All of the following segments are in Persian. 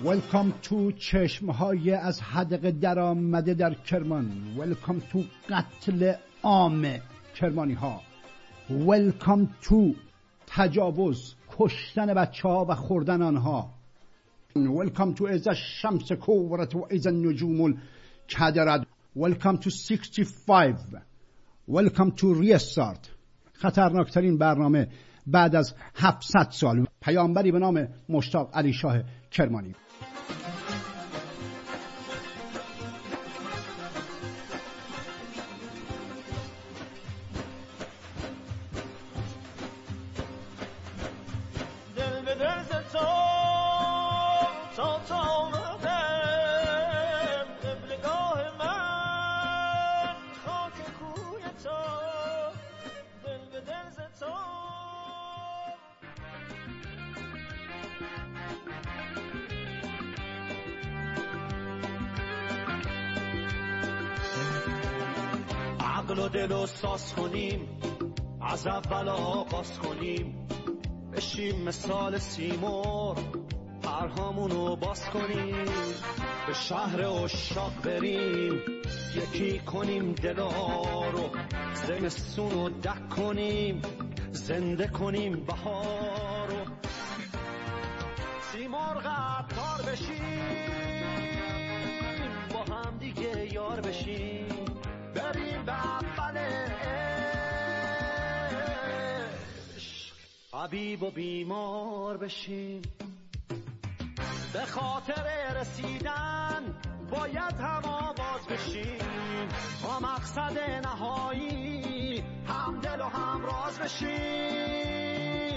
Welcome to چشمهای از حدقه در آمده در کرمان. Welcome to قتل عام کرمانی ها. Welcome to تجاوز، کشتن بچه ها و خوردن آنها. Welcome to اذا الشمس کورت و اذا النجوم الکدرت. Welcome to 65. Welcome to restart. خطرناکترین برنامه بعد از 700 سال. پیامبری به نام مشتاق علی شاه کرمانی. عقل و دل رو ساز کنیم، از اول آغاز کنیم، بشیم مثال سیمور، پرهامونو باز کنیم، به شهر عشاق بریم، یکی کنیم دلا رو، زمستونو دک کنیم، زنده کنیم بهارو، سیمرغ عطار بشیم، با هم دیگه یار بشیم، بریم به اولش حبیب و بیمار بشیم، به خاطر رسیدن باید هم آواز بشیم، با مقصد نهایی هم دل و هم راز بشیم.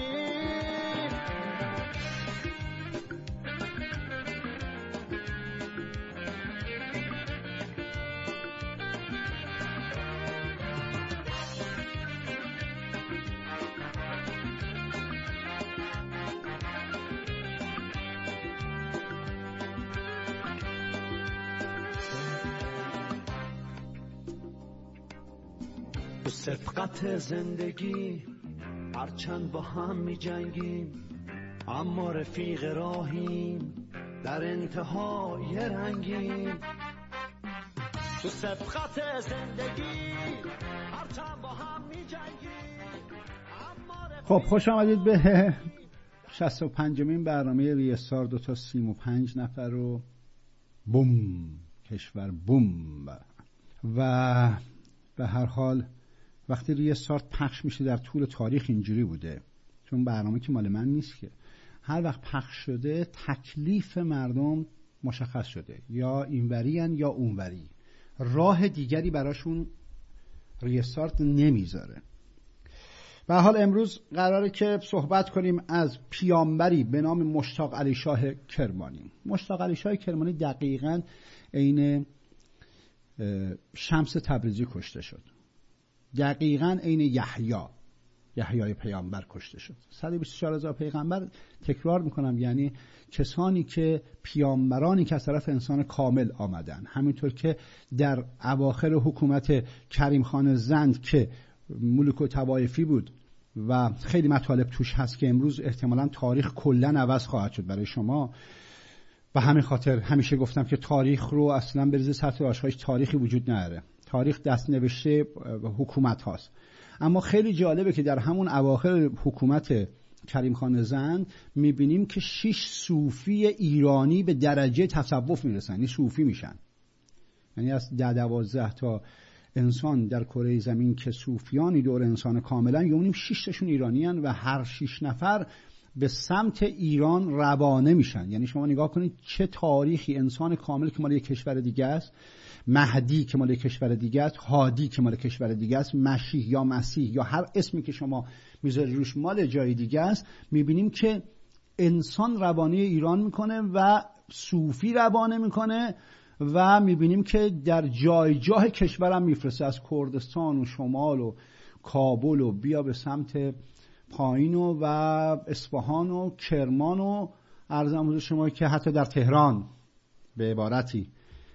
تو سبقت زندگی هرچند با هم می جنگیم، اما رفیق راهیم، در انتهای رنگیم. تو سبقت زندگی هرچند با هم می جنگیم. خب خوش آمدید به 65مین برنامه ریستار. 2 تا 35 نفر رو بوم کشور بوم. و به هر حال وقتی ریستارت پخش میشه در طول تاریخ اینجوری بوده، چون برنامه که مال من نیست که، هر وقت پخش شده تکلیف مردم مشخص شده، یا اینوریان یا اونوری، راه دیگری براشون ریستارت نمیذاره. به هر حال امروز قراره که صحبت کنیم از پیامبری به نام مشتاق علی شاه کرمانی. مشتاق علی شاه کرمانی دقیقاً عین شمس تبریزی کشته شد، دقیقاً عین یحیای پیامبر کشته شد. 124,000 پیغمبر، تکرار میکنم، یعنی کسانی که پیامبرانی که از طرف انسان کامل آمدن. همینطور که در اواخر حکومت کریم خان زند که ملوک و طوایفی بود و خیلی مطالب توش هست که امروز احتمالاً تاریخ کلاً عوض خواهد شد برای شما. و همین خاطر همیشه گفتم که تاریخ رو اصلاً بریزه سطح آشغالش، تاریخی وجود نداره. تاریخ دست نوشته حکومت هاست. اما خیلی جالبه که در همون اواخر حکومت کریم خان زند میبینیم که 6 صوفی ایرانی به درجه تصوف میرسن، یعنی صوفی میشن. یعنی از 10-12 تا انسان در کره زمین که صوفیانی دور انسان کاملا، یعنی 6 تاشون ایرانیان و هر 6 نفر به سمت ایران روانه میشن. یعنی شما نگاه کنید چه تاریخی، انسان کامل که مال یک کشور دیگه است، مهدی که مال یک کشور دیگه است، هادی که مال کشور دیگه است، مشیح یا مسیح یا هر اسمی که شما میذاری روش مال جای دیگه است. میبینیم که انسان روانه ایران میکنه و صوفی روانه میکنه و میبینیم که در جای جای کشورم میفرسته، از کردستان و شمال و کابل و بیا به سمت پایین و اصفهان و کرمان و عرضم حضور شما که حتی در تهران به عبارتی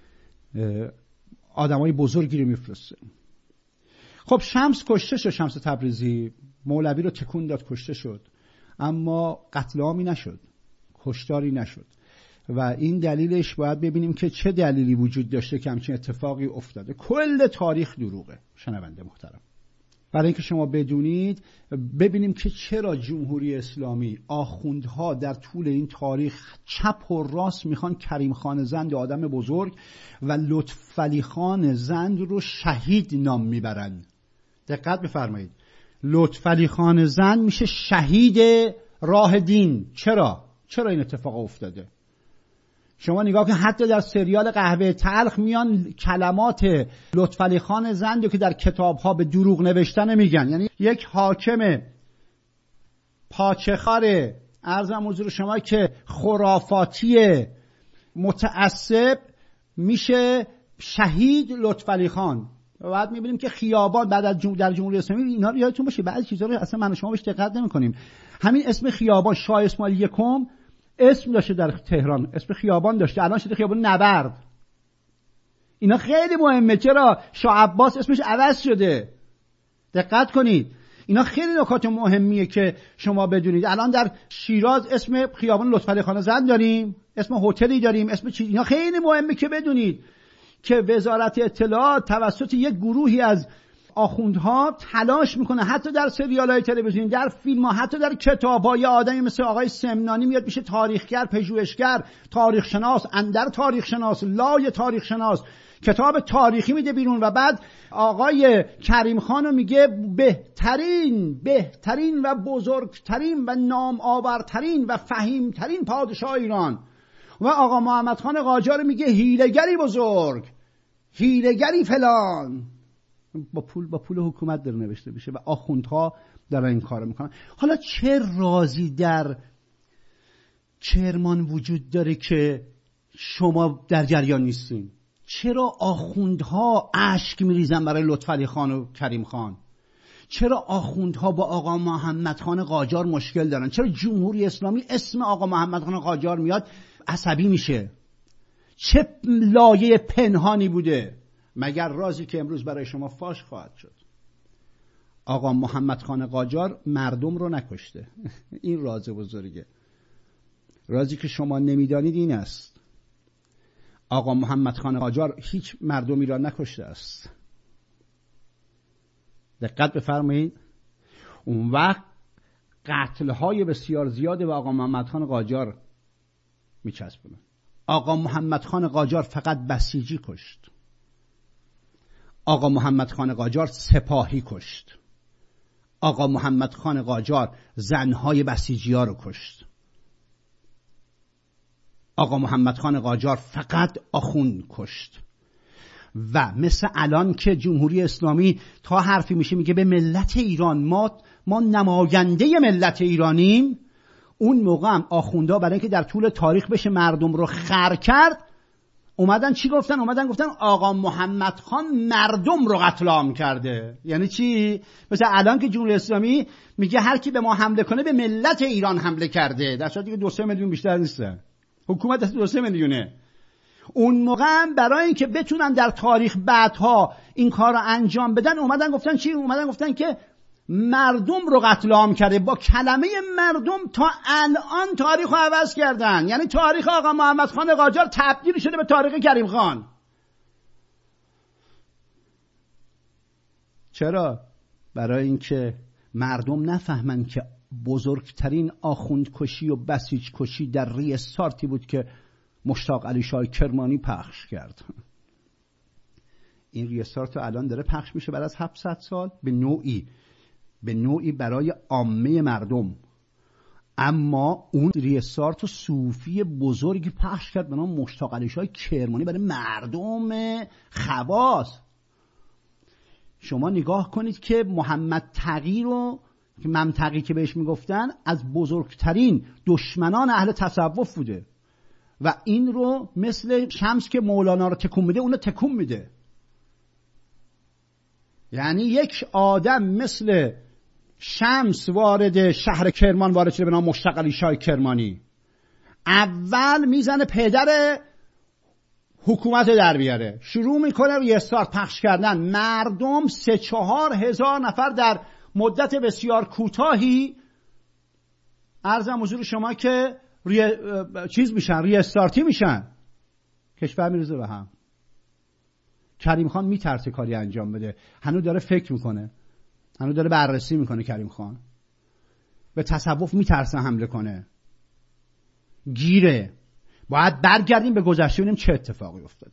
آدمای بزرگی رو میفرسته. خب شمس کشته شد، شمس تبریزی مولوی رو تکون داد، کشته شد، اما قتل عامی نشد، کشتاری نشد و این دلیلش باید ببینیم که چه دلیلی وجود داشته که همچین اتفاقی افتاده. کل تاریخ دروغه شنونده محترم. برای اینکه شما بدونید، ببینیم که چرا جمهوری اسلامی، آخوندها در طول این تاریخ چپ و راست میخوان کریم خان زند آدم بزرگ و لطفعلی خان زند رو شهید نام میبرن. دقت بفرمایید، لطفعلی خان زند میشه شهید راه دین. چرا این اتفاق افتاده؟ شما نگاه که حتی در سریال قهوه تلخ میان کلمات لطفعلی خان زند که در کتاب‌ها به دروغ نوشتن میگن. یعنی یک حاکم پاچخار، عرضم حضور شما که خرافاتی متعصب میشه شهید لطفعلی خان. و بعد میبینیم که خیابان بعد از در جمهوری اسلامی، اینا یادتون باشه بعضی چیزا رو اصلا من و شما بهش دقت نمی‌کنیم. همین اسم خیابان شاه اسماعیل یکم اسم داشته در تهران، اسم خیابان داشته، الان شده خیابان نبرد. اینا خیلی مهمه. چرا شاه عباس اسمش عوض شده؟ دقت کنید، اینا خیلی نکات مهمیه که شما بدونید. الان در شیراز اسم خیابان لطفعلی خان زند داریم، اسم هتلی داریم، اسم چیز. اینا خیلی مهمه که بدونید که وزارت اطلاعات توسط یک گروهی از آخوندها تلاش میکنه حتی در سریال‌های تلویزیونی، در فیلم‌ها، حتی در کتاب‌ها. یه آدمی مثل آقای سمنانی میاد میشه تاریخگر، پژوهشگر، تاریخ شناس، اندر تاریخ شناس، لای تاریخ شناس، کتاب تاریخی میده بیرون و بعد آقای کریم خانو میگه بهترین و بزرگترین و نام آورترین و فهیمترین پادشاه ایران. و آقا محمد خان قاجار میگه هیله‌گری بزرگ، هیله‌گری فلان. با پول حکومت در نوشته بشه و آخوندها در این کار میکنن. حالا چه رازی در کرمان وجود داره که شما در جریان نیستین؟ چرا آخوندها اشک میریزن برای لطفعلی خان و کریم خان؟ چرا آخوندها با آقا محمد خان قاجار مشکل دارن؟ چرا جمهوری اسلامی اسم آقا محمد خان قاجار میاد عصبی میشه؟ چه لایه پنهانی بوده؟ مگر رازی که امروز برای شما فاش خواهد شد. آقا محمد خان قاجار مردم رو نکشته. این راز بزرگه. رازی که شما نمیدانید این است: آقا محمد خان قاجار هیچ مردمی را نکشته است. دقت بفرمایید. اون وقت قتل‌های بسیار زیاده به آقا محمد خان قاجار میچسبونه. آقا محمد خان قاجار فقط بسیجی کشت. آقا محمد خان قاجار سپاهی کشت. آقا محمد خان قاجار زنهای بسیجی ها رو کشت. آقا محمد خان قاجار فقط آخوند کشت. و مثل الان که جمهوری اسلامی تا حرفی میشه میگه به ملت ایران، ما نماینده ملت ایرانیم، اون موقع هم آخوندا برای اینکه در طول تاریخ بشه مردم رو خر کرد، اومدن چی گفتن؟ اومدن گفتن آقا محمد خان مردم رو قتل عام کرده. یعنی چی؟ مثلا الان که جمهوری اسلامی میگه هر کی به ما حمله کنه به ملت ایران حمله کرده، در صورتی که 2-3 میلیون بیشتر نیستن، حکومت 2-3 میلیونه. اون موقع هم برای اینکه بتونن در تاریخ بعدها این کار رو انجام بدن اومدن گفتن چی؟ اومدن گفتن که مردم رو قتل عام کرده. با کلمه مردم تا الان تاریخ رو عوض کردن. یعنی تاریخ آقا محمد خان قاجار تبدیل شده به تاریخ کریم خان. چرا؟ برای اینکه مردم نفهمن که بزرگترین آخوند کشی و بسیج کشی در ریستارتی بود که مشتاق علی شاه کرمانی پخش کرد. این ریستارت الان داره پخش میشه بعد از 700 سال به نوعی برای عامه مردم. اما اون ریستارت صوفی بزرگی پخش کرد به نام مشتاق علی شاه کرمانی برای مردم خواص. شما نگاه کنید که محمد تقی رو که ممتقی که بهش میگفتن از بزرگترین دشمنان اهل تصوف بوده و این رو مثل شمس که مولانا رو تکون میده اون رو تکون میده. یعنی یک آدم مثل شمس وارد شهر کرمان وارد شده به نام مشتاق علی شاه کرمانی، اول میزنه پدر حکومت در بیاره، شروع میکنه یه استارت پخش کردن. مردم 3-4 هزار نفر در مدت بسیار کوتاهی، عرضم حضور شما که چیز میشن، ریستارتی میشن، کشور میرزه به هم. کریم خان میترسه کاری انجام بده، هنوز داره فکر میکنه، هنوز داره بررسی میکنه. کریم خان به تصوف میترسه حمله کنه، گیره. باید برگردیم به گذشته ببینیم چه اتفاقی افتاده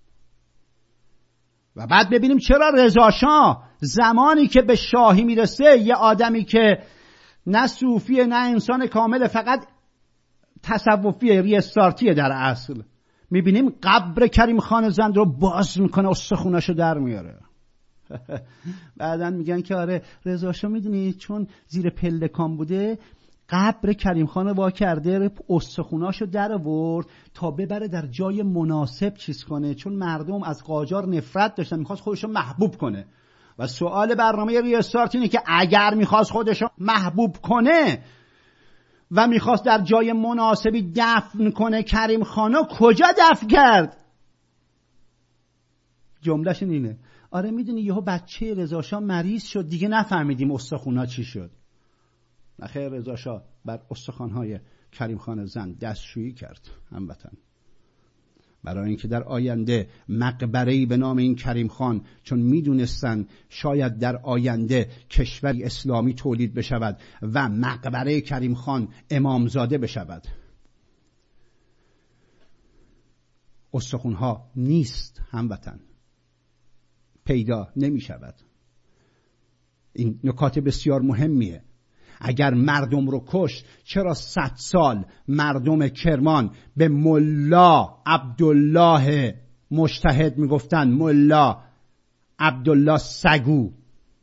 و بعد ببینیم چرا رضا شاه زمانی که به شاهی میرسه، یه آدمی که نه صوفیه نه انسان کامل، فقط تصوفیه، ریستارتیه در اصل، میبینیم قبر کریم خان زند رو باز میکنه، استخوناشو در میاره. بعدن میگن که آره رضا شاه میدونی چون زیر پلکان بوده، قبر کریم خان رو وا کرده، استخوناشو در آورد تا ببره در جای مناسب چیز کنه، چون مردم از قاجار نفرت داشتن، میخواست خودشو محبوب کنه. و سوال برنامه ریستارت اینه که اگر میخواست خودشو محبوب کنه و میخواست در جای مناسبی دفن کنه، کریم خانو کجا دفن کرد؟ جملهش اینه آره میدونی یهو بچه رضا شاه مریض شد، دیگه نفهمیدیم استخونا چی شد. نخیر، رضا شاه بر استخوان‌های کریم خان زند دستشویی کرد هموطن، برای اینکه در آینده مقبره‌ای به نام این کریم خان، چون میدونستن شاید در آینده کشوری اسلامی تولید بشود و مقبره کریم خان امامزاده بشود. استخوان‌ها نیست هموطن، پیدا نمی شود. این نکات بسیار مهمیه. اگر مردم رو کشت، چرا 100 سال مردم کرمان به ملا عبدالله مجتهد میگفتن ملا عبدالله سگو؟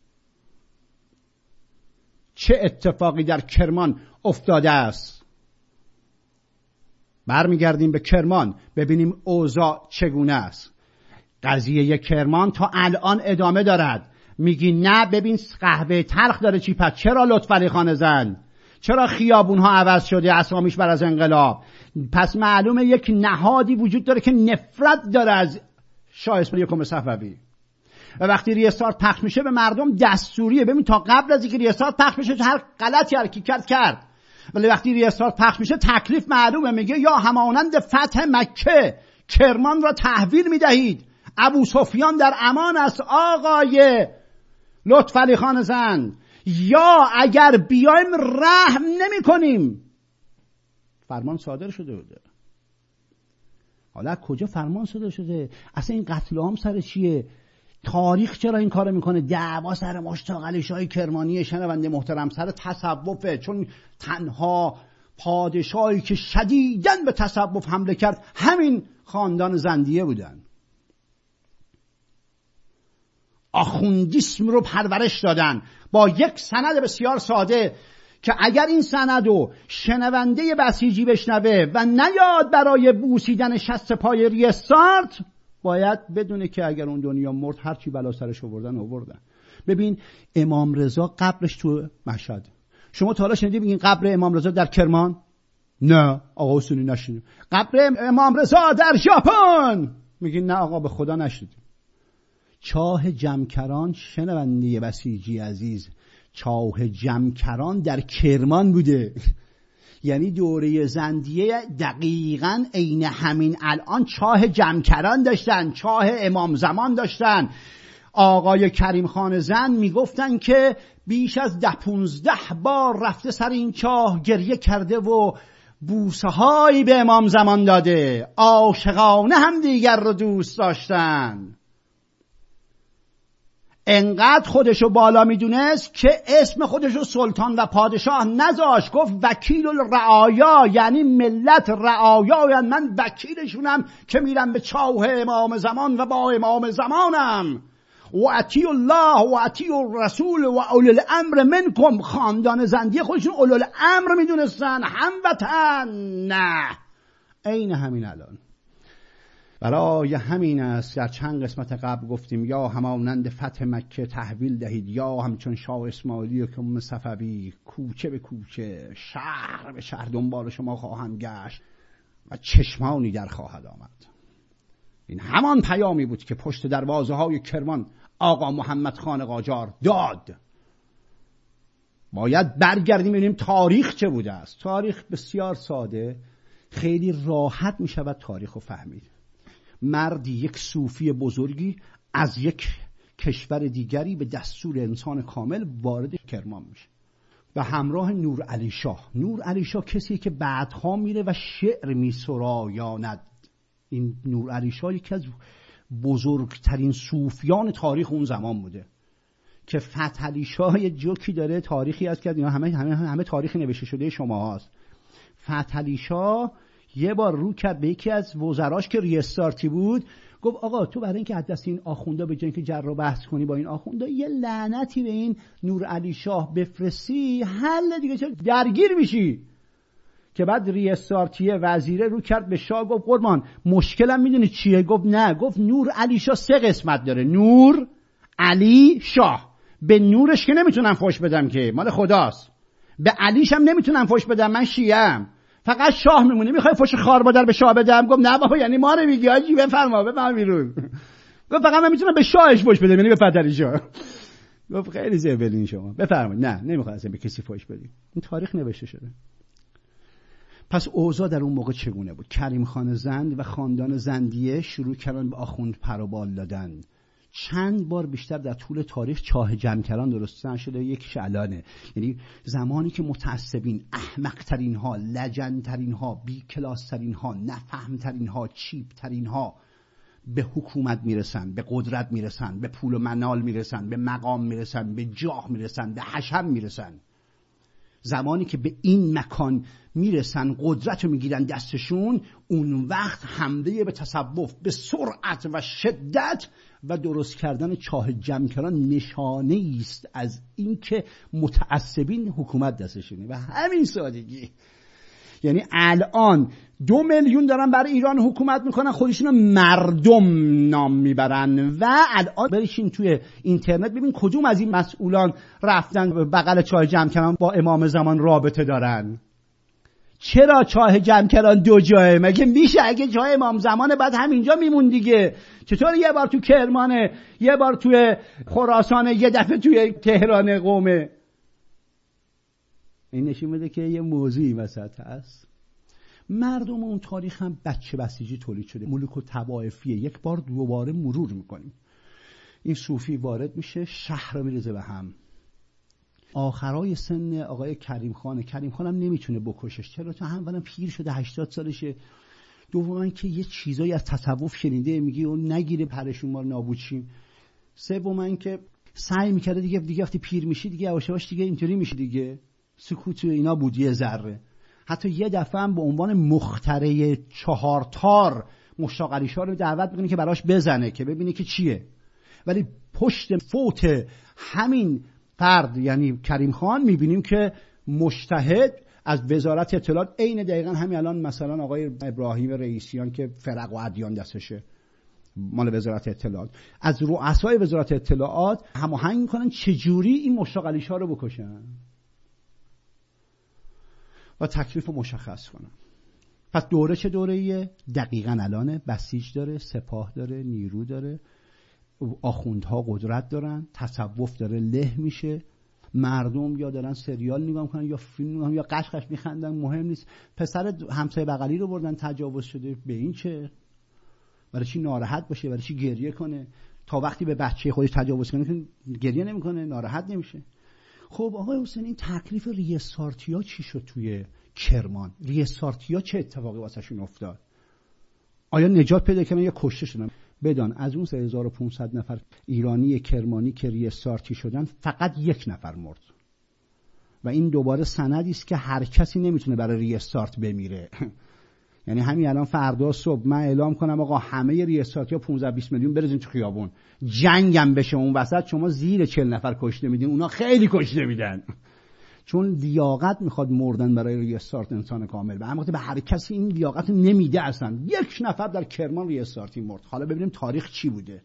چه اتفاقی در کرمان افتاده است؟ برمیگردیم به کرمان ببینیم اوضاع چگونه است. قضیه کرمان تا الان ادامه دارد. میگی نه ببین قهوه تلخ داره چی، پس چرا لطفعلی خان زند، چرا خیابون ها عوض شده اسامیش بر از انقلاب؟ پس معلومه یک نهادی وجود داره که نفرت داره از شاه اسماعیل یکم صفوی و وقتی ریستارت پخش میشه به مردم دستوریه. ببین تا قبل از اینکه ریستارت پخش میشه هر غلطی هر کی کرد، ولی وقتی ریستارت پخش میشه تکلیف معلومه. میگه یا همانند فتح مکه کرمان را تحویل میدهید، ابو سفیان در امان است آقای لطفعلی خان زند، یا اگر بیایم رحم نمی کنیم. فرمان صادر شده بوده. حالا کجا فرمان صادر شده؟ اصلا این قتل عام سر چیه؟ تاریخ چرا این کارو میکنه؟ دعوا سر مشتاق علی شاه کرمانی. شنونده محترم، سر تصوفه، چون تنها پادشاهی که شدیداً به تصوف حمله کرد همین خاندان زندیه بودن. آخوندیسم رو پرورش دادن با یک سند بسیار ساده که اگر این سندو شنونده بسیجی بشنوه و نیاد برای بوسیدن شست پای ریستارت، باید بدونه که اگر اون دنیا مرد هرچی بلا سرش آوردن. ببین امام رضا قبرش تو مشهد. شما تا حالا شنیدی بگین قبر امام رضا در کرمان؟ نه آقا حسینی نشنید. قبر امام رضا در ژاپن؟ میگین نه آقا به خدا نشنیدیم. چاه جمکران، شنونده بسیجی عزیز، چاه جمکران در کرمان بوده. یعنی دوره زندیه دقیقاً عین همین الان چاه جمکران داشتن، چاه امام زمان داشتن. آقای کریم خان زند میگفتن که بیش از 10-15 بار رفته سر این چاه گریه کرده و بوسه هایی به امام زمان داده. عاشقانه هم دیگر رو دوست داشتن. انقدر خودشو بالا میدونست که اسم خودشو سلطان و پادشاه نذاشت، گفت وکیل الرعایا، یعنی ملت رعایا، یعنی من وکیلشونم که میرم به چاه امام زمان و با امام زمانم. و اطیعوا الله و اطیعوا الرسول و اولی الامر منکم. خاندان زندیه خودشون اولی الامر میدونستن، هموطن. نه عین همین الان. برای همین است در چند قسمت قبل گفتیم یا همانند فتح مکه تحویل دهید، یا همچون شاه اسماعیل یکم صفوی کوچه به کوچه، شهر به شهر دنبال شما خواهند گشت و چشمانی در خواهد آمد. این همان پیامی بود که پشت دروازه های کرمان آقا محمد خان قاجار داد. باید برگردیم ببینیم تاریخ چه بوده است. تاریخ بسیار ساده، خیلی راحت می شود تاریخ رو فهمید. مردی، یک صوفی بزرگی از یک کشور دیگری به دستور انسان کامل وارد کرمان میشه و همراه نور علی شاه. نور علی شاه کسی که بعدها میره و شعر میسرایاند. این نور علی شاه یکی از بزرگترین صوفیان تاریخ اون زمان بوده که فتح علی شاه یه جوکی داره، تاریخی هست که اینا همه تاریخی نوشته شده شما هاست. فتح علی شاه یه بار رو کرد به یکی از وزراش که ریستارتی بود، گفت آقا تو برای اینکه از دست این آخوندا به جای اینکه جر و بحث کنی با این آخوندا یه لعنتی به این نور علی شاه بفرستی، حل دیگه چه درگیر میشی. که بعد ریستارتی وزیره رو کرد به شاه، گفت قربان مشکلم میدونی چیه؟ گفت نه. گفت نور علی شاه 3 قسمت داره، نور علی شاه. به نورش که نمیتونم فوش بدم که مال خداست، به علیش هم نمیتونم فوش بدم، من شیعه‌ام، فقط شاه میمونه. میخوای فوش خار مادر به شاه بدم؟ گفت نه بابا یعنی ما رو میگی حاجی، بفرما بیرون. گفت فقط من میتونم به شاهش فوش بدم، یعنی به فتح علی شاه. گفت خیلی زبلین شما، بفرمایید. نه نمیخواد اصلا به کسی فوش بدی. این تاریخ نوشته شده. پس اوضاع در اون موقع چگونه بود؟ کریم خان زند و خاندان زندیه شروع کردن به آخوند پروبال دادن. چند بار بیشتر در طول تاریخ چاه جمکران درست نشده، یکیش الانه. یعنی زمانی که متعصبین، احمق‌ترین ها، لجن‌ترین ها، بی کلاس‌ترین ها، نفهم‌ترین ها، چیپ‌ترین ها به حکومت میرسن، به قدرت میرسن، به پول و منال میرسن، به مقام میرسن، به جاه میرسن، به حشم میرسن. زمانی که به این مکان میرسن، قدرت رو میگیرن دستشون، اون وقت حمله به تصوف به سرعت و شدت و درست کردن چاه جمکران نشانه است از اینکه متعصبین حکومت دستشونه. و همین سادگی. یعنی الان 2 میلیون دارن برای ایران حکومت میکنن، خودشونو مردم نام میبرن. و الان برشین توی اینترنت ببین کدوم از این مسئولان رفتن بغل چاه جمکران با امام زمان رابطه دارن. چرا چاه جمکران 2 جایه؟ مگه میشه؟ اگه جای امام زمانه بعد همینجا میمون دیگه. چطور یه بار تو کرمانه، یه بار توی خراسانه، یه دفعه توی تهران قومه؟ این نشون میده که یه موضوعی وسط هست. مردم اون تاریخ هم بچه بسیجی تولید شده، ملوک و طوایفیه. یک بار دوباره مرور میکنیم. این صوفی وارد میشه، شهر رو میریزه به هم. آخرای سن آقای کریم خان هم نمیتونه بکشش. چرا؟ تا اولا پیر شده، 80 سالشه. دوما که یه چیزایی از تصوف شنیده، میگه اون نگیره پرشون ما نابود شیم. سوما که سعی میکرده دیگه وقتی پیر میشی دیگه یواش یواش دیگه اینطوری میشه دیگه. سکوت اینا بود یه ذره. حتی یه دفعه هم به عنوان مخترع 4 تار مشتاق علی شاه رو دعوت میکنه که براش بزنه که ببینه که چیه. ولی پشت فوت همین فرد یعنی کریم خان میبینیم که مجتهد از وزارت اطلاعات، عین دقیقاً همین الان مثلا آقای ابراهیم رئیسیان که فرق و ادیان دستشه مال وزارت اطلاعات، از رؤسای وزارت اطلاعات هماهنگ میکنن چجوری این مشتاق علی شاه رو بکشن و تکلیف رو مشخص کنن. پس دوره چه دوره‌ایه؟ دقیقاً الانه. بسیج داره، سپاه داره، نیرو داره، آخوندها قدرت دارن، تصوف داره له میشه، مردم یا دارن سریال نگاه میکنن یا فیلم نگاه یا قشقش میخندن، مهم نیست. پسر همسایه بغلی رو بردن تجاوز شده، به این چه؟ برای چی ناراحت باشه؟ برای چی گریه کنه؟ تا وقتی به بچه خودش تجاوز کنه که گریه نمیکنه، ناراحت نمیشه. خب آقای حسین، این تکلیف ریستارتیا چی شد توی کرمان؟ ریستارتیا چه اتفاقی واسهشون افتاد؟ آیا نجات پیدا کردن یا کشته شدن؟ بدان از اون 3500 نفر ایرانی کرمانی که ریستارتی شدن فقط 1 نفر مرد. و این دوباره سندی است که هر کسی نمیتونه برای ریستارت بمیره. یعنی همین الان فردا صبح من اعلام کنم آقا همه ریستارتیا 15-20 میلیون بریزین تو خیابون، جنگم بشه اون وسط، شما زیر 40 نفر کشته میدین، اونا خیلی کشته میدن. چون لیاقت میخواد مردن برای ریستارت انسان کامل و اما به هر کسی این لیاقت نمیده اصلا. 1 نفر در کرمان ریستارتی مرد. حالا ببینیم تاریخ چی بوده.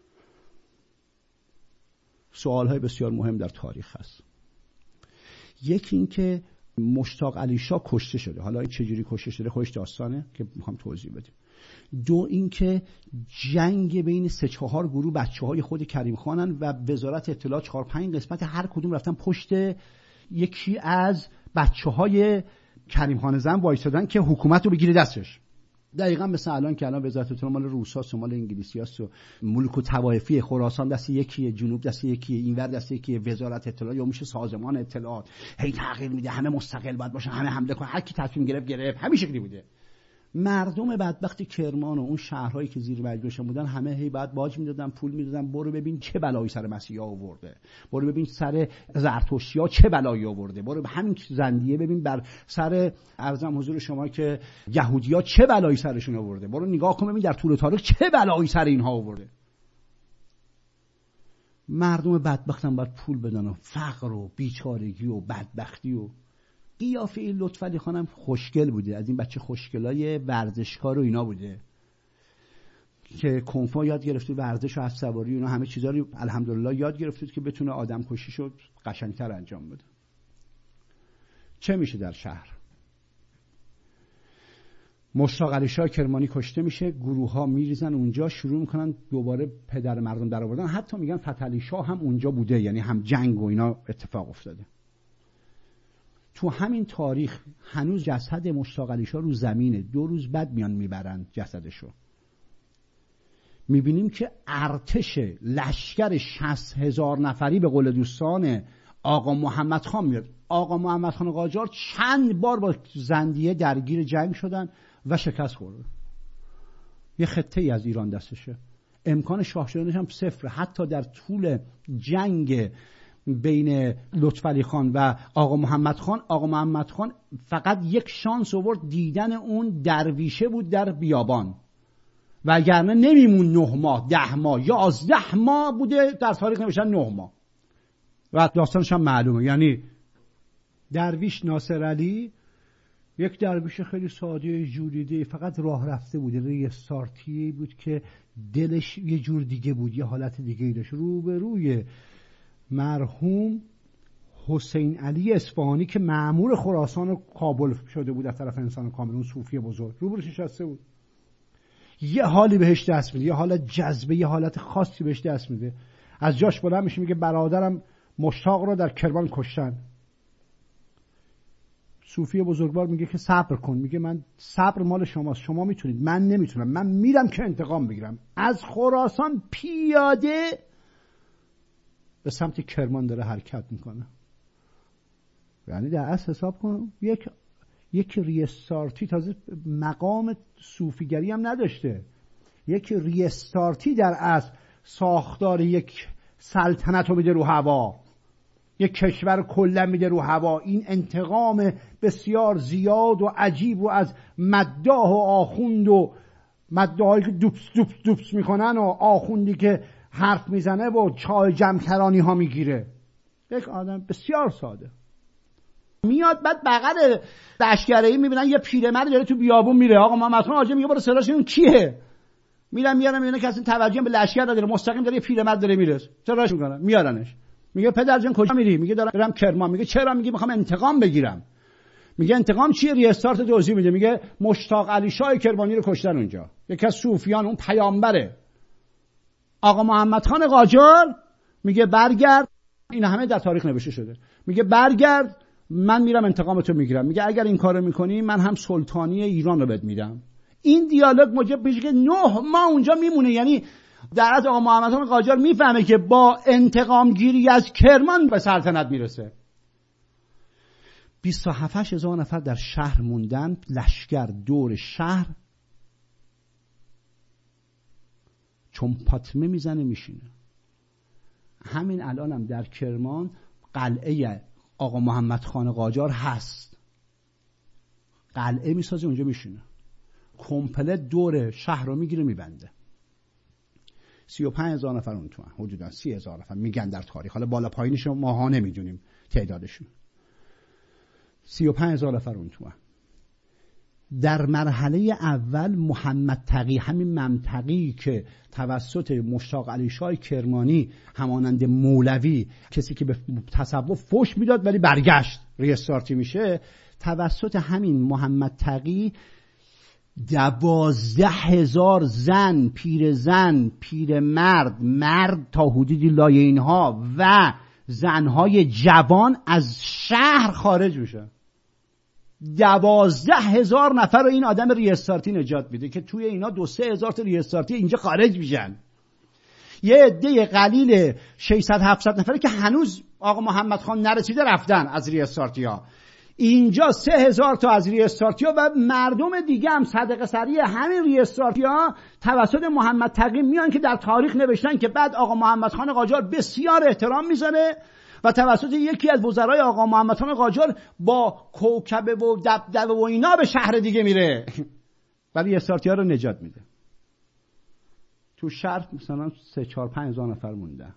سوالهای بسیار مهم در تاریخ هست. یکی این که مشتاق علی شاه کشته شده. حالا این چجوری کشته شده خودش داستانه که میخوام توضیح بدیم. 2 این که جنگ بین 3-4 گروه بچه‌های خود کریم خانن و وزارت اطلاعات 4-5 قسمت هر کدوم رفتن پشت یکی از بچه‌های کریم خان زند وایسادن که حکومت رو بگیره دستش. دقیقاً مثل الان که الان وزارت اطلاعات مال روساست و مال انگلیسیاست و ملک و طوایفی خراسان دست یکیه، جنوب دست یکیه، اینور دست یکیه، وزارت اطلاعات یا میشه سازمان اطلاعات، هی تغییر میده، همه مستقل باید باشن، همه حمله کنن، هر کی تصمیم گرفت همین شکلی بوده. مردم بدبخت کرمان و اون شهرهایی که زیر برگشتن بودن همه هی بعد باج میدادن، پول میدادن، برو ببین چه بلایی سر مسیحا آورده، برو ببین سر زرتشتی‌ها چه بلایی آورده، برو همین زندیه ببین بر سر ارزم حضور شما که یهودی‌ها چه بلایی سرشون آورده، برو نگاه کن ببین در طول تاریخ چه بلایی سر اینها آورده. مردم بدبختن باید پول بدن و فقر و بیچارگی و بدبختی و قیافه این لطفعلی خانم خوشگل بوده، از این بچه خوشگلای ورزشکار و اینا بوده که کنفا یاد گرفته، ورزش و اسب‌سواری اینا همه چیزا رو الحمدلله یاد گرفته که بتونه آدم کشیشو قشنگتر انجام بده. چه میشه در شهر؟ مشتاق علی شاه کرمانی کشته میشه، گروه‌ها میریزن اونجا، شروع میکنن دوباره پدر مردم در آوردن. حتی میگن فتح علی شاه هم اونجا بوده، یعنی هم جنگ و اینا اتفاق افتاده. تو همین تاریخ هنوز جسد مشتاق علی شاه رو زمینه. 2 روز بعد میان میبرن جسدشو. میبینیم که ارتش لشکر 60,000 نفری به قول دوستان آقا محمد خان میاد. آقا محمد خان قاجار چند بار با زندیه درگیر جنگ شدن و شکست خورده. یه خطه ای از ایران دستشه. امکان شاه شدنش هم صفر. حتی در طول جنگ بین لطفعلی خان و آقا محمد خان فقط یک شانس آورد، دیدن اون درویشه بود در بیابان، و اگرنه نمیمون 9 ماه 10 ماه 11 ماه بوده، در تاریخ نوشتن 9 ماه و داستانش هم معلومه. یعنی درویش ناصر علی یک درویش خیلی ساده جوریده، فقط راه رفته بود، یه سارتی بود که دلش یه جور دیگه بود، یه حالت دیگه ای داشت. روبروی مرحوم حسین علی اصفهانی که مأمور خراسان و کابل شده بود از طرف انسان کامل، اون صوفی بزرگ، روبروش نشسته بود. یه حالی بهش دست میده، یه حالت جذبه، یه حالت خاصی بهش دست میده. از جاش بلند میشه میگه برادرم مشتاق رو در کرمان کشتن. صوفی بزرگوار میگه که صبر کن. میگه من صبر مال شماست، شما میتونید، من نمیتونم، من میرم که انتقام بگیرم. از خراسان پیاده به سمت کرمان داره حرکت میکنه. یعنی در اصل حساب کنم یک ریستارتی، تازه مقام صوفیگری هم نداشته، یک ریستارتی در اصل ساختار یک سلطنت رو میده رو هوا، یک کشور کلا میده رو هوا. این انتقام بسیار زیاد و عجیب و از مداح و آخوند و مداحایی که دوپس میکنن و آخوندی که حرف میزنه و چای جمکرانی ها میگیره. یک آدم بسیار ساده میاد، بعد بغل لشکره‌ای میبینن یه پیرمرد داره تو بیابون میره. آقا محمد خان آجه میگه برو سراش اون کیه؟ میرن میبینه کسی توجه به لشکر نداره، مستقیم داره یه پیرمرد داره میره سراش میکنن، میارنش. میگه پدر جان کجا میری؟ میگه دارم کرمان. میگه چرا؟ میگه میخوام انتقام بگیرم. میگه انتقام چیه؟ ریستارت توضیح میده. میگه مشتاق علی شاه کرمانی رو کشتن اونجا، یکی از صوفیان، اون پیامبره. آقا محمد خان قاجار میگه برگرد، این همه در تاریخ نوشته شده، میگه برگرد من میرم انتقامتو میگیرم. میگه اگر این کارو میکنی من هم سلطانی ایران رو بهت میدم. این دیالوگ موجب میشه که 9 ماه اونجا میمونه. یعنی در از آقا محمد خان قاجار میفهمه که با انتقام گیری از کرمان به سلطنت میرسه. 27,000 نفر در شهر موندن، لشکر دور شهر، چون پاتمه میزنه میشینه. همین الان هم در کرمان قلعه آقا محمد خان قاجار هست، قلعه میسازه اونجا میشینه، کمپلت دور شهر رو میگیره میبنده. 35,000 نفر اون تو، حدودا 30,000 نفر میگن در تاریخ، حالا بالا پایینش ماها نمیدونیم تعدادشون. 35,000 نفر اون تو. در مرحله اول محمد تقی، همین ممتقی که توسط مشتاق علی شاه کرمانی همانند مولوی، کسی که به تصوف فحش میداد ولی برگشت ریستارتی میشه، توسط همین محمد تقی 12,000 زن، پیر مرد تا حدودی لای اینها و زنهای جوان از شهر خارج میشن. 12,000 نفر رو این آدم ریستارتی نجات میده که توی اینا 2-3 هزار تا ریستارتی اینجا خارج میشن. یه عده قلیل 600-700 نفره که هنوز آقا محمد خان نرسیده رفتن از ریستارتی ها. اینجا 3,000 تا از ریستارتی ها و مردم دیگه هم صدقه سریع همین ریستارتی ها توسط محمد تقی میان که در تاریخ نوشتن که بعد آقا محمد خان قاجار بسیار احترام میذاره و توسط یکی از وزرای آقا محمد خان قاجار با کوکبه و دبدبه و اینا به شهر دیگه میره و ریستارتی ها رو نجات میده. تو شهر مثلا 3-4-5 هزار نفر مونده.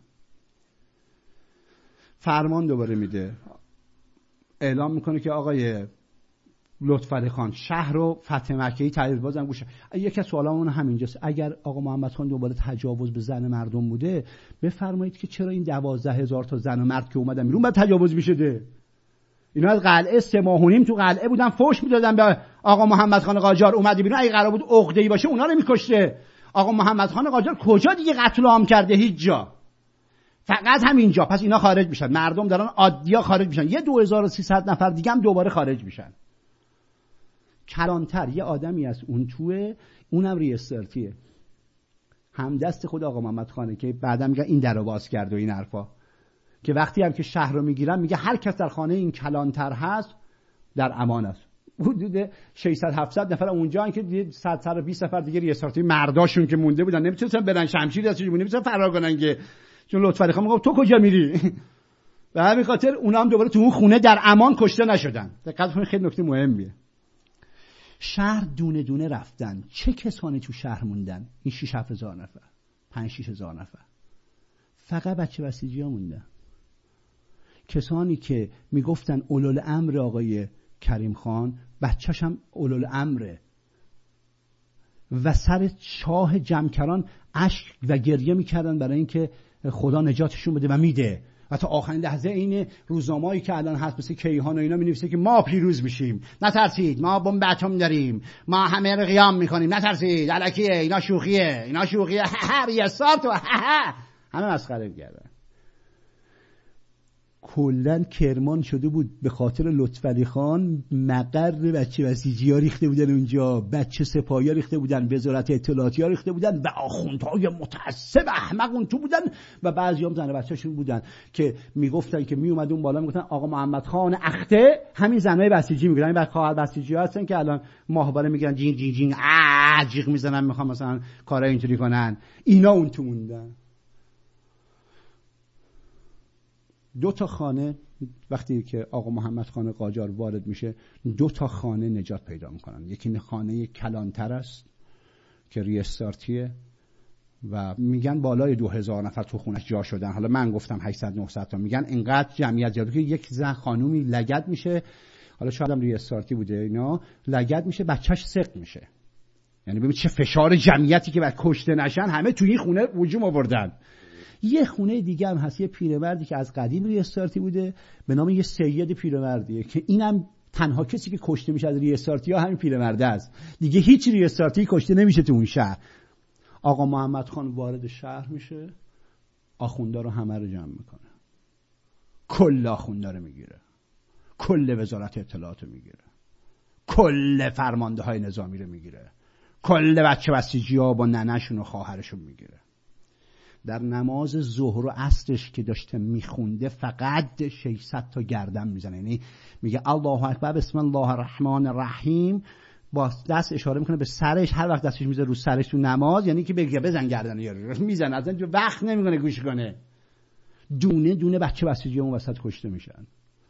فرمان دوباره میده، اعلام میکنه که آقای لطفعلی خان شهر رو فتح مکه‌ای تعبیر بازم گوشه. یکی از سوالامون همینجاست، اگر آقا محمد خان دوباره تجاوز به زن مردم بوده بفرمایید که چرا این 12,000 تا زن و مرد که اومدن بیرون بعد تجاوز میشده؟ اینا از قلعه 3 ماه و نیم تو قلعه بودن، فوش میدادن به آقا محمد خان قاجار، اومده بیرون اگه قرار بود عقده‌ای باشه اونا رو میکشته. آقا محمد خان قاجار کجا دیگه قتل عام کرده؟ هیچ جا، فقط همینجا. پس اینا خارج میشن، مردم دارن عادیا خارج میشن، یه 2300 نفر دیگه هم دوباره خارج میشن. کلانتر یه آدمی از اون توه، اونم ریستارتیه، همدست خود آقا محمد خانه که بعدا میگه این درو باز کرد و این حرفا، که وقتی هم که شهر رو میگیرن میگه هر کس در خانه این کلانتر هست در امان است. حدود 600-700 نفر اونجا ان که 100-120 نفر دیگه ریستارتی مرداشون که مونده بودن نمیتونستن برن شمشیر دستشون نمیتونستن فرار کنن که چون لطفعلی خان میگه تو کجا میری؟ به همین خاطر اونا هم دوباره تو اون خونه در امان کشته نشدن. دقت کنید خیلی نکته مهمیه. شهر دونه دونه رفتن. چه کسانی تو شهر موندن؟ این 6-7 هزار نفر، 5-6 هزار نفر. فقط بچه بسیجی ها موندن. کسانی که میگفتن اولوالامر آقای کریم خان، بچه‌ش هم اولوالامره و سر شاه جمکران اشک و گریه میکردن برای اینکه خدا نجاتشون بده و میده. و تا آخرین لحظه این روزنامه‌ای که الان هست مثل کیهان و اینا می‌نویسه که ما پیروز میشیم، نترسید، ما بمب اتم داریم، ما همه رو قیام میکنیم، نترسید، الکیه، اینا شوخیه، ریستارت و همه مسخره کردن. کلن کرمان شده بود به خاطر لطفعلی خان، مقر بچه بسیجی ها ریخته بودن اونجا، بچه سپاهی ها ریخته بودن، وزارت اطلاعاتی ها ریخته بودن و آخوندهای متعصب احمق اون تو بودن و بعضی هم زن بچه‌شون بودن که میگفتن که میومد اون بالا میگفتن آقا محمد خان اخته، همین زنای بسیجی میگن، این خواهر بسیجی ها هستن که الان ماهواره میگن جین جین جین جیغ میزنن میخوام مثلا کارا اینطوری کنن، اینا اون تو موندن. 2 تا خانه وقتی که آقا محمد خان قاجار وارد میشه 2 تا خانه نجات پیدا میکنن. یکی خانه کلانتر است که ریستارتیه و میگن بالای 2000 نفر تو خونش جا شدن. حالا من گفتم 800-900 تا، میگن اینقدر جمعیت زیاده که یک زن خانومی لگد میشه، حالا شاید هم ریستارتی بوده اینا، لگد میشه بچهش سقط میشه. یعنی ببین چه فشار جمعیتی که بعد کشته نشن همه توی این خونه هجوم آوردن. یه خونه دیگه هم هست، یه پیرمردی که از قدیم ریستارتی بوده به نام یه سید پیرمردیه که اینم تنها کسی که کشته میشه از ریستارتی ها همین پیرمرده است، دیگه هیچ ریستارتی کشته نمیشه تو اون شهر. آقا محمد خان وارد شهر میشه، آخوندا رو همه رو جمع میکنه، کل آخوندا رو میگیره، کل وزارت اطلاعات رو میگیره، کل فرمانده های نظامی رو میگیره، کل بچه بسیجی ها با ننهشون و خواهرشون میگیره. در نماز ظهر و عصرش که داشته میخونده فقط 600 تا گردن میزنه، یعنی میگه الله اکبر بسم الله الرحمن الرحیم، با دست اشاره میکنه به سرش، هر وقت دستش میذاره رو سرش تو نماز یعنی که بگه بزن گردن یارو میزنه، اصلا وقت نمیکنه گوش کنه. دونه دونه بچه بسیجی اون وسط کشته میشن،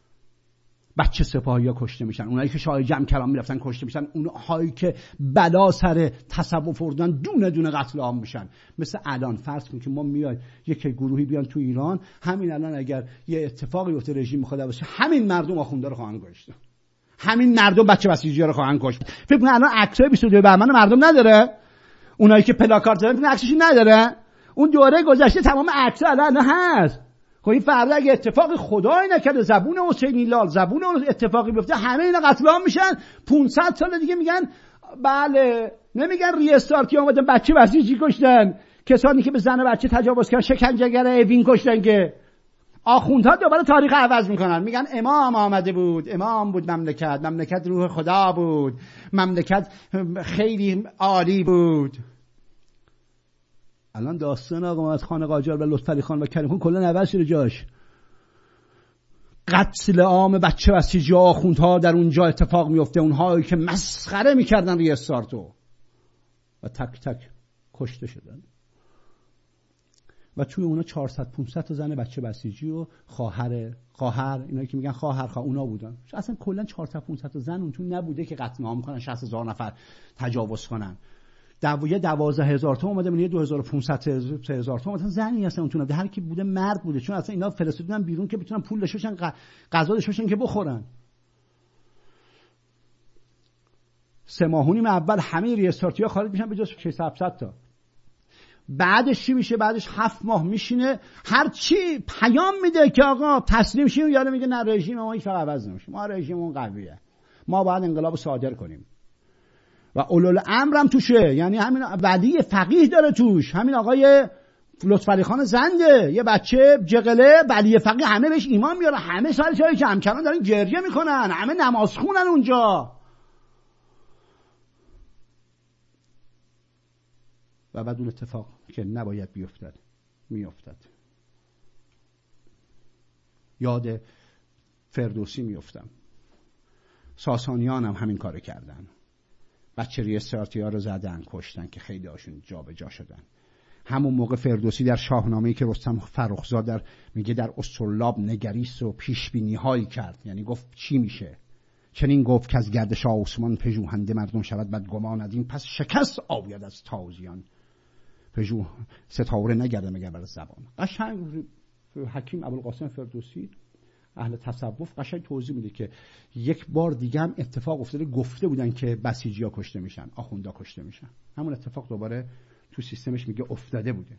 بچه سپاهی‌ها کشته میشن، اونایی که شاه جمکران میرفتن کشته میشن، اونهایی که بلا سر تصوف آوردن دونه دونه قتل عام میشن. مثل الان فرض کن که ما میای یک گروهی بیان تو ایران، همین الان اگر یه اتفاقی بیفته رژیم میخواد باشه، همین مردم آخونده رو خواهند کشت، همین مردم بچه بسیجی رو خواهند کشت. فکر کن الان عکسای 22 بهمن مردم نداره، اونایی که پلاکارد زدن عکسش نداره، اون دوره گذشته تمام عکسا الان هست. خب این فردا اگه اتفاق خدای نکرده زبون حسینی لال زبون اون اتفاقی بیفته همه اینا قتل عام میشن. 500 سال دیگه میگن بله، نمیگن ریستارتی اومدن بچه بسیجی کشتن، کسانی که به زن و بچه تجاوز کردن شکنجهگر اوین کشتن، که آخوندها دوباره تاریخ عوض میکنن، میگن امام آمده بود، امام بود، مملکت روح خدا بود، مملکت خیلی عالی بود. الان داستان آقا محمد خان قاجار و لطفعلی خان و کریم خان کلا عوض شده جاش. قتل عام بچه بسیجی آخوندها در اونجا اتفاق میفته، اونهایی که مسخره میکردن روی استارتو و تک تک کشته شدن و توی اونا 400-500 تا زن بچه بسیجی و خواهر اینایی که میگن خواهر اونا بودن. اصلا کلا 400-500 تا زن اون تو نبوده که قتل عام کنن، 60,000 نفر تجاوز کنن. 12,000 تا اومده، من 2,500-3,000 تا اومدن زنی اصلا اون تو نبوده، هر کی بوده مرد بوده، چون اصلا اینا فرستادن بیرون که بتونن پول داشته باشن، غذا داشته باشن که بخورن. 3 ماهونیم اول همه ریستارتیا خارج میشن به جز 600-700 تا. بعدش چی میشه؟ بعدش 7 ماه میشینه هر چی پیام میده که آقا تسلیم شیم، یارو میگه نه رژیم ما هیچ وقت عوض نمیشه، ما رژیممون قویه، ما باید انقلاب صادر کنیم و اولوالامر هم توشه، یعنی همین ولی فقیه داره توش، همین آقای لطفعلی خان زنده، یه بچه جقله ولی فقیه، همه بهش ایمان میاره، همه سر چای جمع‌کردن دارن گریه میکنن، همه نماز خونن اونجا. و بعد اون اتفاق که نباید بیفتد میافتد. یاد فردوسی میافتم، ساسانیان هم همین کارو کردن، بچه ریستارتیا رو زدن کشتن که خیلی هاشون جا به جا شدن. همون موقع فردوسی در شاهنامه‌ای که رستم فرخزاد در میگه در اسطرلاب نگریست و پیشبینی هایی کرد، یعنی گفت چی میشه، چنین گفت که از گردش آسمان پژوهنده مردم شود بد گمان، از این پس شکست آید از تازیان، پژوه ستاره نگرده مگر بر زبان. قشنگ حکیم ابوالقاسم فردوسی اهل تصوف قشنگ توضیح میده که یک بار دیگه هم اتفاق افتاده، گفته بودن که بسیجی‌ها کشته میشن، آخوندا کشته میشن، همون اتفاق دوباره تو سیستمش میگه افتاده بوده.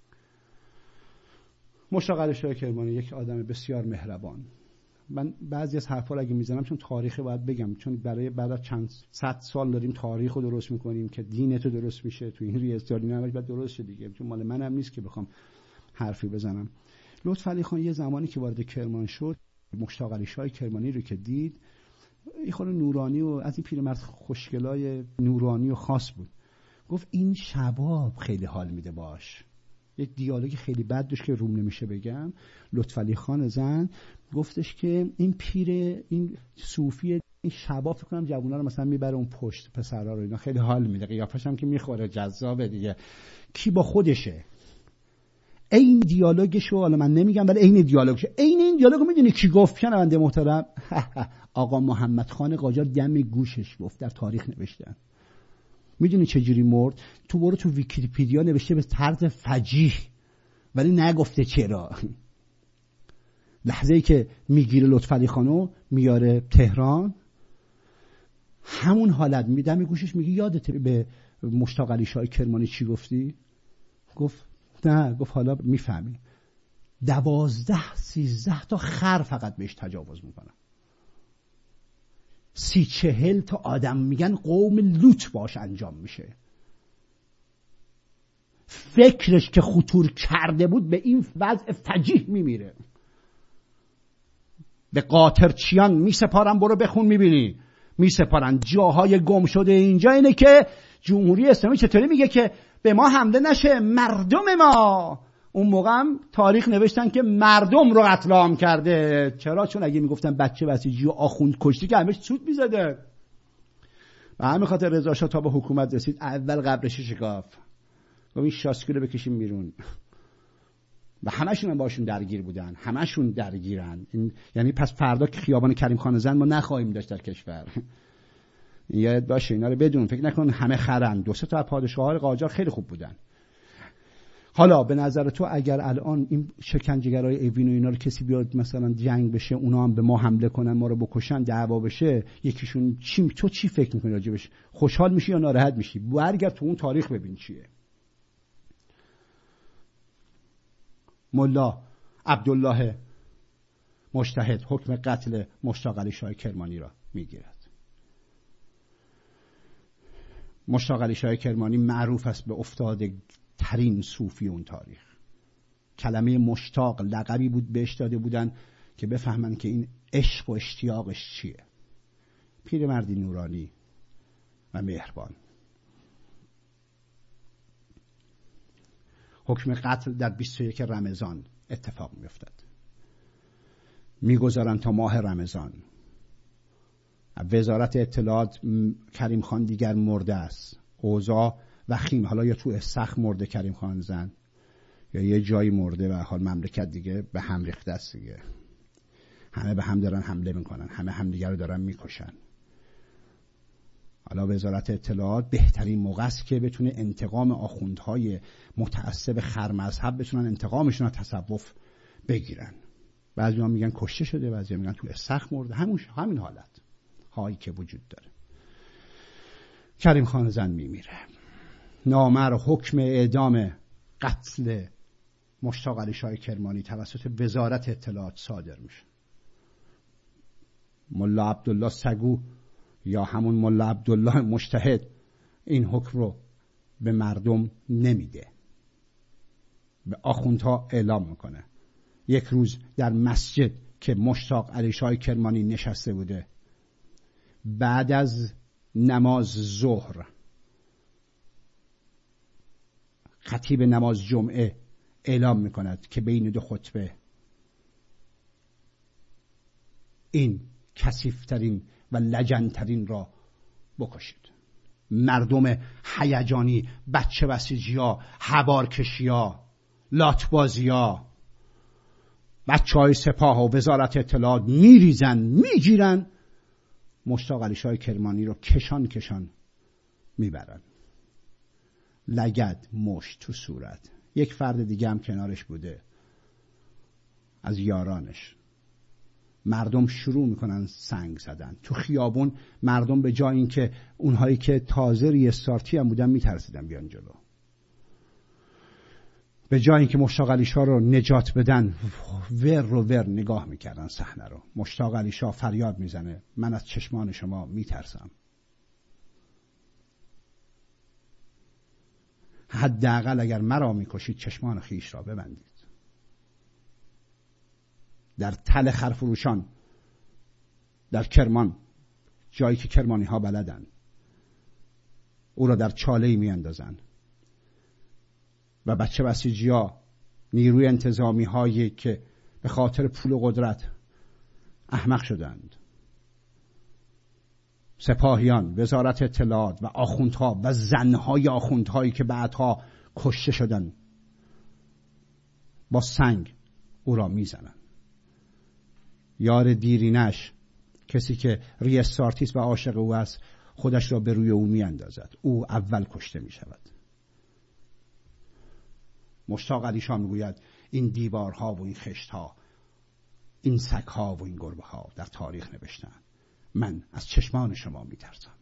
مشتاق علیشاه کرمانی یک آدم بسیار مهربان. من بعضی از حرفا رو اگه میزنم چون تاریخی باید بگم، چون برای بعد از چند صد سال داریم تاریخ رو درست میکنیم که دینت رو درست میشه، تو این ریاضیات نمیشه بعد درست شه دیگه، چون مال منم نیست که بخوام حرفی بزنم. لطفعلی خان یه زمانی که وارد کرمان شد، مشتاق علیشاه کرمانی رو که دید، این خود نورانی و از این پیرمرد خوشگلای نورانی و خاص بود، گفت این شباب خیلی حال میده باش. یک دیالوگی خیلی بد داشت که روم نمیشه بگم. لطفعلی خان زن گفتش که این پیر، این صوفی، این شباب فکر کنم جوونا رو مثلا میبره اون پشت، پسرا رو، اینا خیلی حال میده، قیافش هم که میخوره، جذابه دیگه، کی با خودشه. این دیالوگشو حالا من نمیگم ولی این دیالوگش، این دیالوگو میدونی کی گفت؟ شنونده محترم، آقا محمد خان قاجار دم گوشش گفت، در تاریخ نوشتن. میدونی چجوری مرد؟ تو برو تو ویکی‌پدیا نوشته به طرز فجیح، ولی نگفته چرا. لحظه‌ای که میگیره لطفعلی خانو میاره تهران، همون حالت میدم گوشش میگه یادت به مشتاق علیشاه کرمانی چی گفتی؟ گفت نه. گفت حالا میفهمی. 12-13 تا خر فقط بهش تجاوز میکنن، 30-40 تا آدم میگن قوم لوط باش انجام میشه. فکرش که خطور کرده بود به این وضع فجیح میمیره. به قاطرچیان میسپارن، برو بخون میبینی، میسپارن جاهای گم شده. اینجا اینه که جمهوری اسلامی چطوری میگه که به ما حمله نشه، مردم ما. اون موقع هم تاریخ نوشتن که مردم رو قتل عام کرده. چرا؟ چون اگه میگفتن بچه بسیجی و آخوند کشتی که همش سود میزده. و همین خاطر رضا شاه تا به حکومت رسید اول قبرش شکاف، گفت این شاسکی رو بکشیم بیرون. و همشون هم باشون درگیر بودن، همشون درگیرن. یعنی پس فردا که خیابان کریم خان زند ما نخواهیم داشت در کشور. یاد باشه اینا رو بدون، فکر نکن همه خرن. 2-3 تا پادشاهان قاجار خیلی خوب بودن. حالا به نظر تو اگر الان این شکنجهگرای اوین و اینا رو کسی بیاد مثلا جنگ بشه، اونا هم به ما حمله کنن، ما رو بکشن، دعوا بشه، یکیشون تو چی فکر میکنی راجبش؟ خوشحال میشی یا ناراحت میشی؟ برگرد تو اون تاریخ ببین چیه. ملا عبدالله مجتهد حکم قتل مشتاق علیشاه کرمانی را میگیرد. مشتاق علیشاه کرمانی معروف است به افتاده ترین صوفی اون تاریخ، کلمه مشتاق لقبی بود بهش داده بودن که بفهمن که این عشق و اشتیاقش چیه. پیرمردی نورانی و مهربان. حکم قتل در 21 رمضان اتفاق می‌افتد. میگذارن تا ماه رمضان. وزارت اطلاعات کریم خان دیگر مرده است. اوضاع وخیم، حالا یا تو استخر مرده کریم خان زن یا یه جایی مرده و حال مملکت دیگه به هم ریخته است دیگه. همه به هم دارن حمله میکنن، همه همدیگه رو دارن میکشن. حالا وزارت اطلاعات بهترین موقع است که بتونه انتقام آخوندهای متعصب خرمذهب بتونن انتقامشون رو تصوف بگیرن. بعضی‌ها میگن کشته شده، بعضی‌ها میگن تو استخر مرده. همین حالت هایی که وجود داره. کریم خان زن میمیره. نامه حکم اعدام قتل مشتاق علی شاه کرمانی توسط وزارت اطلاعات صادر میشه. ملا عبدالله سگو یا همون ملا عبدالله مجتهد این حکم رو به مردم نمیده، به آخوندها اعلام میکنه. یک روز در مسجد که مشتاق علی شاه کرمانی نشسته بوده، بعد از نماز ظهر خطیب نماز جمعه اعلام میکند که بین دو خطبه این کثیف‌ترین و لجن‌ترین را بکشید. مردم هیجانی، بچه بسیجی‌ها، هوارکشی‌ها، لاتبازی‌ها، بچه‌های سپاه و وزارت اطلاعات میریزن، میگیرن مشتاق علی شاه کرمانی رو کشان میبرن. لگد مشت تو صورت. یک فرد دیگه هم کنارش بوده از یارانش. مردم شروع میکنن سنگ زدن تو خیابون. مردم به جای اینکه اونهایی که تازه ریستارتی هم بودن میترسیدن بیان جلو، به جای اینکه مشتاق علی شاه رو نجات بدن ور نگاه میکردن صحنه رو. مشتاق علی شاه فریاد میزنه من از چشمان شما میترسم. حداقل اگر مرا میکشید چشمان خیش را ببندید. در تل خرفروشان در کرمان، جایی که کرمانی ها بلدن، او را در چاله‌ای میاندازن و بچه بسیجی ها، نیروی انتظامی هایی که به خاطر پول و قدرت احمق شدند، سپاهیان، وزارت اطلاعات و آخوندها و زنهای آخوندهایی که بعدها کشته شدند، با سنگ او را میزنند. یار دیرینش، کسی که ریستارتیست و عاشق او است، خودش را به روی او میاندازد. او اول کشته می شود. مشتاق علی شاه میگوید این دیوارها و این خشتها، این سگها و این گربه ها در تاریخ نوشتن. من از چشمان شما میترسم.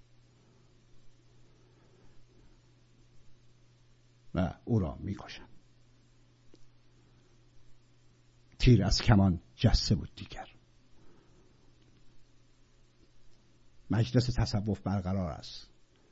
و او را میکشم. تیر از کمان جسته بود دیگر. مجلس تصوف برقرار است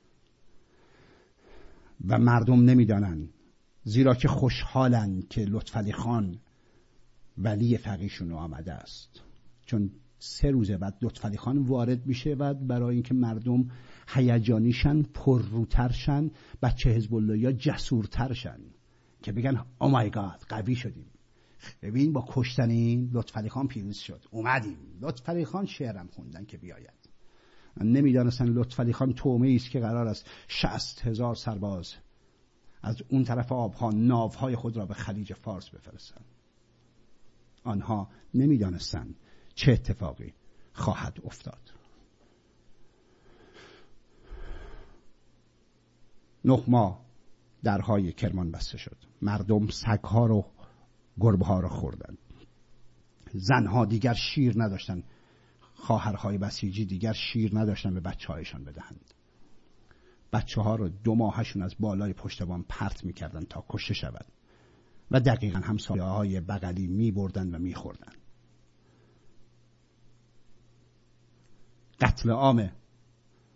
و مردم نمیدانند، زیرا که خوشحالند که لطفعلی خان ولی فقیهشون آمده است. چون 3 روزه بعد لطفعلی خان وارد میشه و برای اینکه مردم هیجانیشن، پرروترشن، بچه حزب الله‌یا جسورترشن که بگن او مای گاد قوی شدیم. ببین با کشتن این لطفعلی خان پیروز شد، اومدیم. لطفعلی خان شعرم خوندن که بیاید. نمیدانستن لطفعلی خان تومه‌ای است که قرار است 60,000 سرباز از اون طرف آبها ناوهای خود را به خلیج فارس بفرستند. آنها نمیدانستند چه اتفاقی خواهد افتاد. 9 ماه درهای کرمان بسته شد. مردم سگها رو، گربه ها رو خوردن. زنها دیگر شیر نداشتن. خواهرهای بسیجی دیگر شیر نداشتن به بچه هایشان بدهند. بچه ها رو 2 ماهشون از بالای پشت بام پرت میکردن تا کشته شود و دقیقا همسایه های بغلی میبردن و میخوردن. قتل عام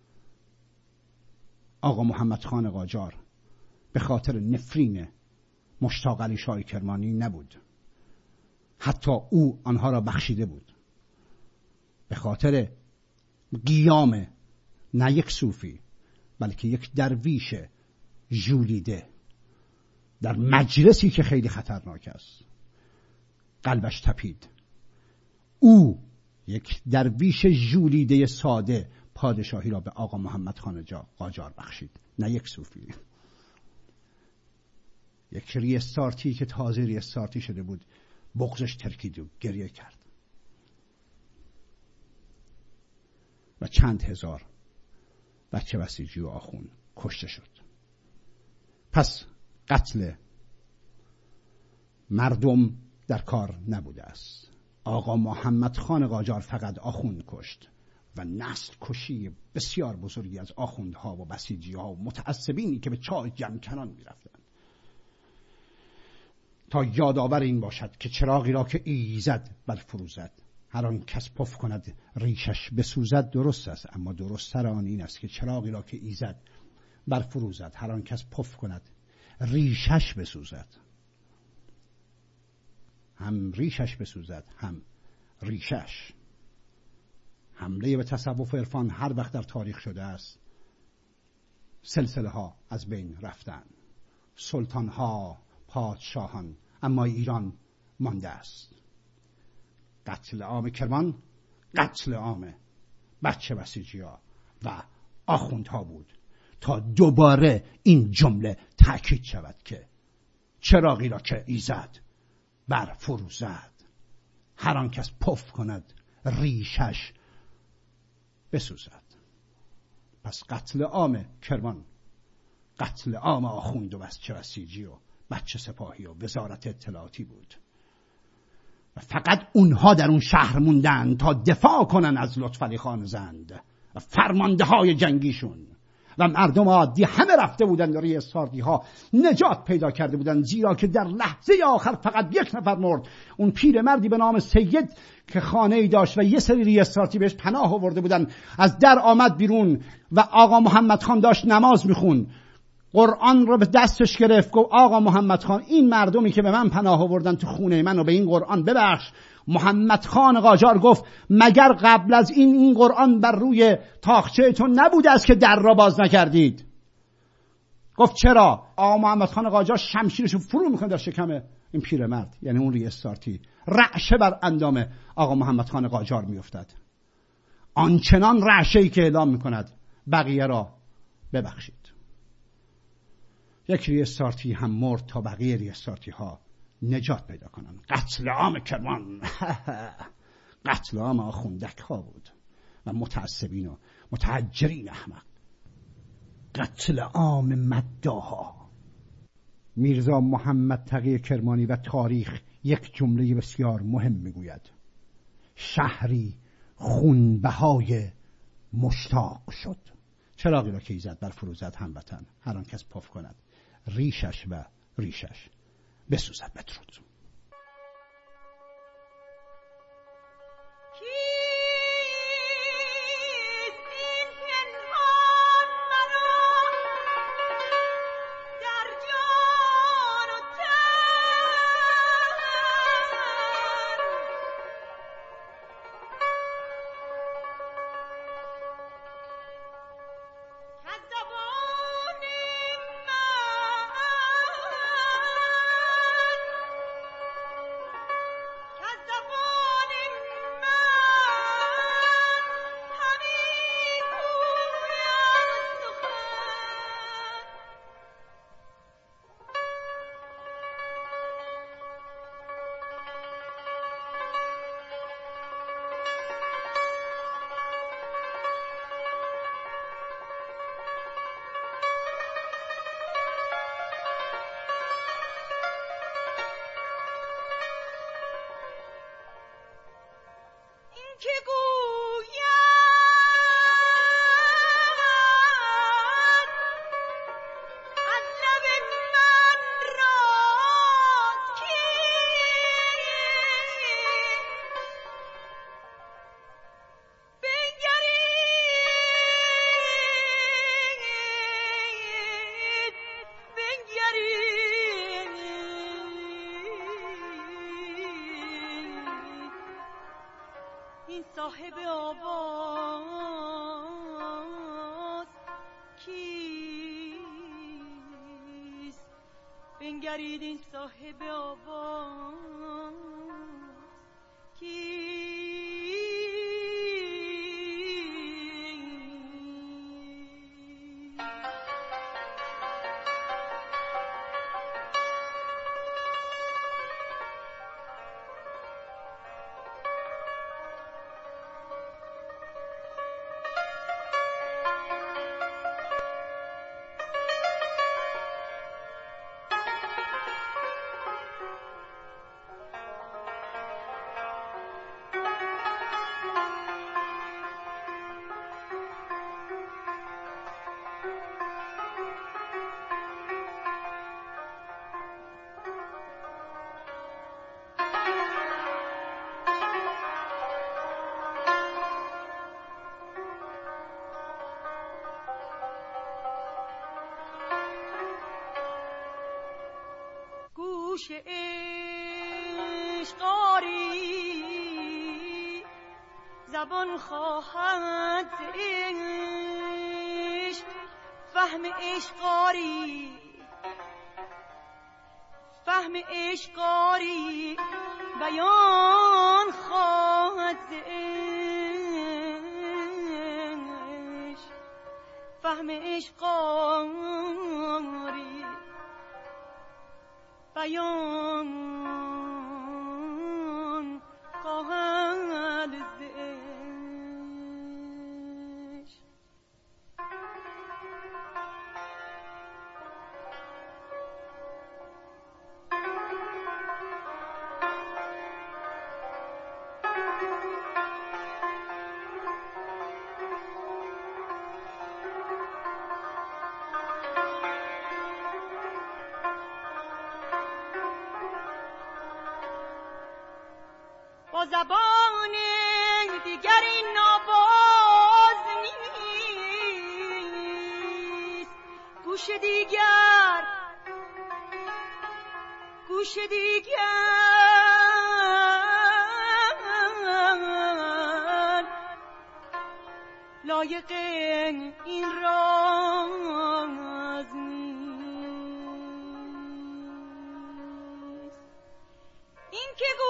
آقا محمد خان قاجار به خاطر نفرین مشتاق علی شاه کرمانی نبود. حتی او آنها را بخشیده بود به خاطر قیام نه یک صوفی بلکه یک درویش ژولیده در مجلسی که خیلی خطرناک است. قلبش تپید. او یک درویش ژولیده ساده پادشاهی را به آقا محمد خان قاجار بخشید، نه یک صوفی. یک ریستارتی که تازه ریستارتی شده بود بغضش ترکید و گریه کرد و چند هزار بچه بسیجی و آخون کشته شد. پس قتل مردم در کار نبوده است. آقا محمد خان قاجار فقط آخوند کشت و نسل کشی بسیار بزرگی از آخوندها و بسیجی ها و متعصبینی که به چاه جمکنان می رفتند، تا یادآور این باشد که چراغی را که ایزد بر فروزد هر آن کس پف کند ریشش بسوزد. درست است، اما درست تر آن این است که چراغی را که ایزد بر فروزد هر آن کس پف کند ریشش بسوزد. هم ریشش بسوزد هم ریشش. حمله به تصوف عرفان هر وقت در تاریخ شده است سلسله ها از بین رفتن، سلطان ها، پادشاهان، اما ایران مانده است. قتل عام کرمان قتل عام بچه بسیجی ها و آخوندها بود تا دوباره این جمله تأکید شود که چراغی را که ایزد بر فروزد هر آن کس پف کند ریشش بسوزد. پس قتل عام کرمان قتل عام آخوند و بچه بسیجی و بچه سپاهی و وزارت اطلاعاتی بود و فقط اونها در اون شهر موندن تا دفاع کنن از لطفعلی خان زند و فرمانده های جنگیشون و مردم عادی همه رفته بودن در ریستارتی ها نجات پیدا کرده بودن، زیرا که در لحظه آخر فقط یک نفر مرد. اون پیرمردی به نام سید که خانه‌ای داشت و یه سری ریستارتی بهش پناه آورده بودن از در آمد بیرون و آقا محمد خان داشت نماز میخون، قرآن رو به دستش گرفت، گفت آقا محمد خان این مردمی که به من پناه آوردن تو خونه من و به این قرآن ببخش. محمد خان قاجار گفت مگر قبل از این قرآن بر روی تاقچه‌تون نبوده است که در را باز نکردید؟ گفت چرا؟ آقا محمد خان قاجار شمشیرشو فرو میکنه در شکم این پیرمرد، یعنی اون ریستارتی، رعشه بر اندام آقا محمد خان قاجار میافتد، آنچنان رعشه‌ای که اعلام میکند بقیه را ببخشید. یک ریستارتی هم مرد تا بقیه ریستارتی ها نجات پیدا کنن. قتل عام کرمان قتل عام آخوندک ها بود و متعصبین و متحجرین احمق. قتل عام مداها. میرزا محمد تقی کرمانی و تاریخ یک جمله بسیار مهم میگوید: شهری خونبهای مشتاق شد. چراغی را که ایزد بر فروزد هموطن هر آن کس پف کند ریشش و ریشش بسوزد. بدرود. این صاحب آواز کیست؟ بنگرید این صاحب آواز کیست؟ گوش عشق آری زبان خواهد عشق فهم عشق آری فهم عشق آری بیان خواهد عشق فهم عشق آری بیان خواهد عشق. با زبان دیگر این ناباز نیست، گوش دیگر لایق این راز نیست. این که